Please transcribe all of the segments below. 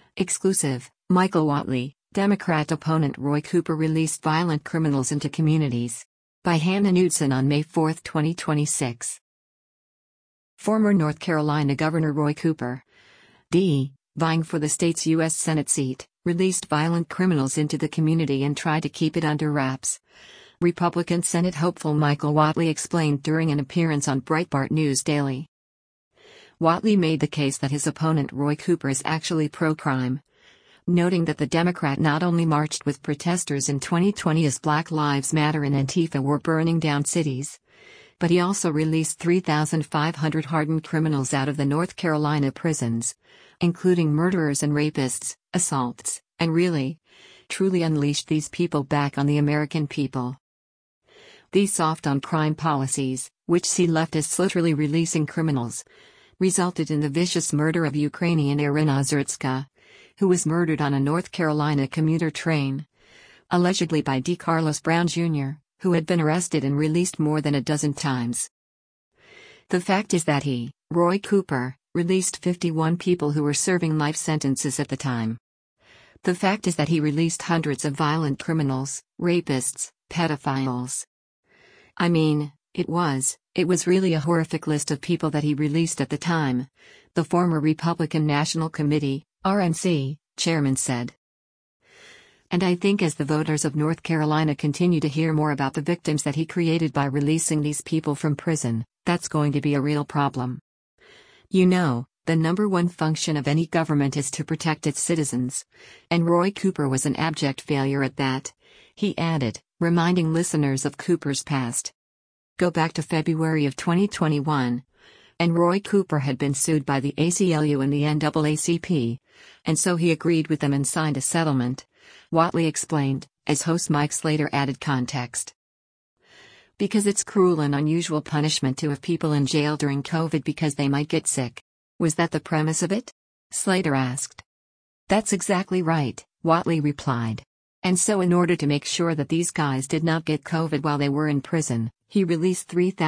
Exclusive, Michael Whatley, Democrat opponent Roy Cooper released violent criminals into communities. By Hannah Knudsen on May 4, 2026. Former North Carolina Governor Roy Cooper, D., vying for the state's U.S. Senate seat, released violent criminals into the community and tried to keep it under wraps. Republican Senate hopeful Michael Whatley explained during an appearance on Breitbart News Daily. Whatley made the case that his opponent Roy Cooper is actually pro-crime, noting that the Democrat not only marched with protesters in 2020 as Black Lives Matter and Antifa were burning down cities, but he also released 3,500 hardened criminals out of the North Carolina prisons, including murderers and rapists, assaults, and truly unleashed these people back on the American people. These soft-on-crime policies, which see leftists literally releasing criminals, resulted in the vicious murder of Ukrainian Irina Zurtska, who was murdered on a North Carolina commuter train, allegedly by D. Carlos Brown Jr., who had been arrested and released more than a dozen times. The fact is that he, Roy Cooper, released 51 people who were serving life sentences at the time. The fact is that he released hundreds of violent criminals, rapists, pedophiles. I mean, it was really a horrific list of people that he released at the time, the former Republican National Committee, RNC, chairman said. And I think as the voters of North Carolina continue to hear more about the victims that he created by releasing these people from prison, that's going to be a real problem. You know, the number one function of any government is to protect its citizens, and Roy Cooper was an abject failure at that, he added, reminding listeners of Cooper's past. Go back to February of 2021, and Roy Cooper had been sued by the ACLU and the NAACP, and so he agreed with them and signed a settlement, Whatley explained, as host Mike Slater added context. Because it's cruel and unusual punishment to have people in jail during COVID because they might get sick. Was that the premise of it? Slater asked. That's exactly right, Whatley replied. And so in order to make sure that these guys did not get COVID while they were in prison, he released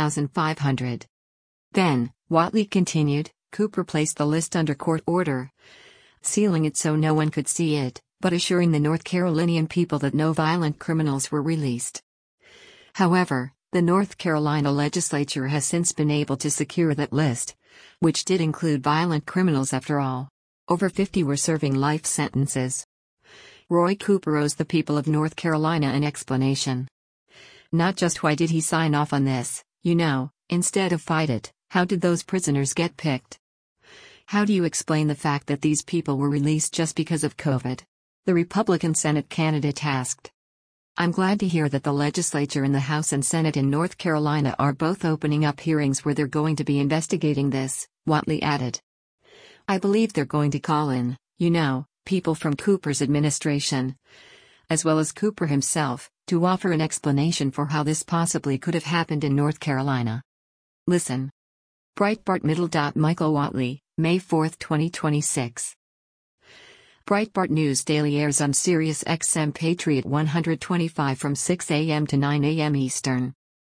3,500. Then, Whatley continued, Cooper placed the list under court order, sealing it so no one could see it, but assuring the North Carolinian people that no violent criminals were released. However, the North Carolina legislature has since been able to secure that list, which did include violent criminals after all. Over 50 were serving life sentences. Roy Cooper owes the people of North Carolina an explanation. Not just why did he sign off on this, instead of fight it, how did those prisoners get picked? How do you explain the fact that these people were released just because of COVID? The Republican Senate candidate asked. I'm glad to hear that the legislature in the House and Senate in North Carolina are both opening up hearings where they're going to be investigating this, Whatley added. I believe they're going to call in, people from Cooper's administration, as well as Cooper himself, to offer an explanation for how this possibly could have happened in North Carolina. Listen. Breitbart Middle. Michael Whatley, May 4, 2026. Breitbart News Daily airs on Sirius XM Patriot 125 from 6 a.m. to 9 a.m. Eastern.